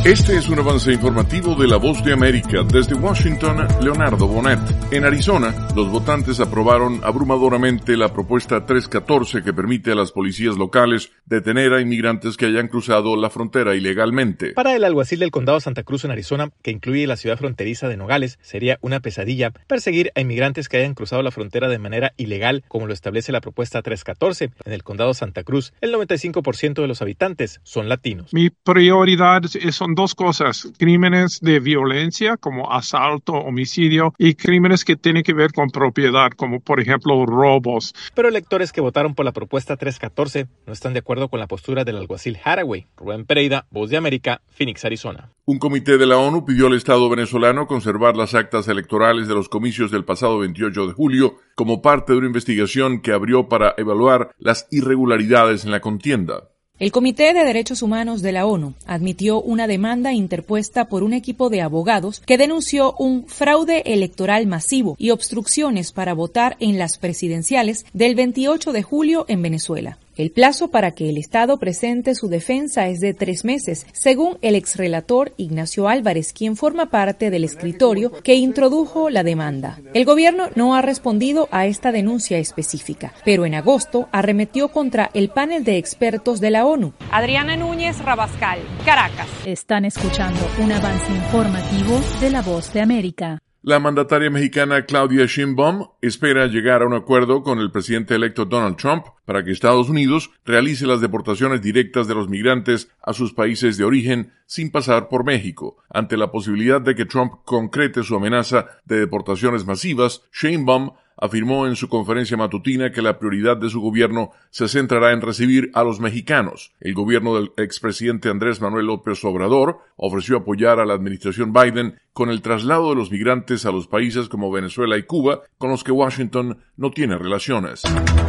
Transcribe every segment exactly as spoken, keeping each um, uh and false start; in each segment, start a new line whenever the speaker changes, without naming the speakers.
Este es un avance informativo de La Voz de América. Desde Washington, Leonardo Bonet. En Arizona, los votantes aprobaron abrumadoramente la propuesta trescientos catorce que permite a las policías locales detener a inmigrantes que hayan cruzado la frontera ilegalmente.
Para el alguacil del condado Santa Cruz en Arizona, que incluye la ciudad fronteriza de Nogales, sería una pesadilla perseguir a inmigrantes que hayan cruzado la frontera de manera ilegal, como lo establece la propuesta trescientos catorce. En el condado Santa Cruz, el noventa y cinco por ciento de los habitantes son latinos.
Mi prioridad son dos cosas: crímenes de violencia como asalto, homicidio, y crímenes que tienen que ver con propiedad, como por ejemplo robos.
Pero electores que votaron por la propuesta trescientos catorce no están de acuerdo con la postura del alguacil Haraway. Rubén Pereira, Voz de América, Phoenix, Arizona.
Un comité de la ONU pidió al Estado venezolano conservar las actas electorales de los comicios del pasado veintiocho de julio como parte de una investigación que abrió para evaluar las irregularidades en la contienda.
El Comité de Derechos Humanos de la ONU admitió una demanda interpuesta por un equipo de abogados que denunció un fraude electoral masivo y obstrucciones para votar en las presidenciales del veintiocho de julio en Venezuela. El plazo para que el Estado presente su defensa es de tres meses, según el exrelator Ignacio Álvarez, quien forma parte del escritorio que introdujo la demanda. El gobierno no ha respondido a esta denuncia específica, pero en agosto arremetió contra el panel de expertos de la ONU.
Adriana Núñez Rabascal, Caracas.
Están escuchando un avance informativo de La Voz de América.
La mandataria mexicana Claudia Sheinbaum espera llegar a un acuerdo con el presidente electo Donald Trump para que Estados Unidos realice las deportaciones directas de los migrantes a sus países de origen sin pasar por México. Ante la posibilidad de que Trump concrete su amenaza de deportaciones masivas, Sheinbaum afirmó en su conferencia matutina que la prioridad de su gobierno se centrará en recibir a los mexicanos. El gobierno del expresidente Andrés Manuel López Obrador ofreció apoyar a la administración Biden con el traslado de los migrantes a los países como Venezuela y Cuba, con los que Washington no tiene relaciones.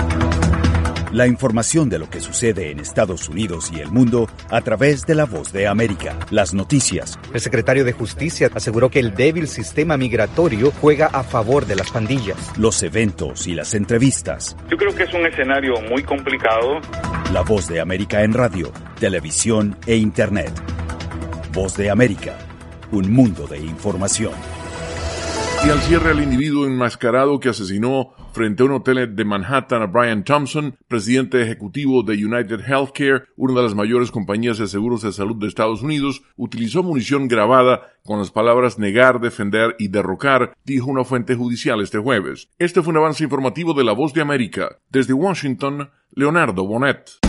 La información de lo que sucede en Estados Unidos y el mundo a través de La Voz de América. Las noticias.
El secretario de Justicia aseguró que el débil sistema migratorio juega a favor de las pandillas.
Los eventos y las entrevistas.
Yo creo que es un escenario muy complicado.
La Voz de América en radio, televisión e internet. Voz de América, un mundo de información.
Y al cierre, al individuo enmascarado que asesinó frente a un hotel de Manhattan a Brian Thompson, presidente ejecutivo de United Healthcare, una de las mayores compañías de seguros de salud de Estados Unidos, utilizó munición grabada con las palabras negar, defender y derrocar, dijo una fuente judicial este jueves. Este fue un avance informativo de La Voz de América. Desde Washington, Leonardo Bonet.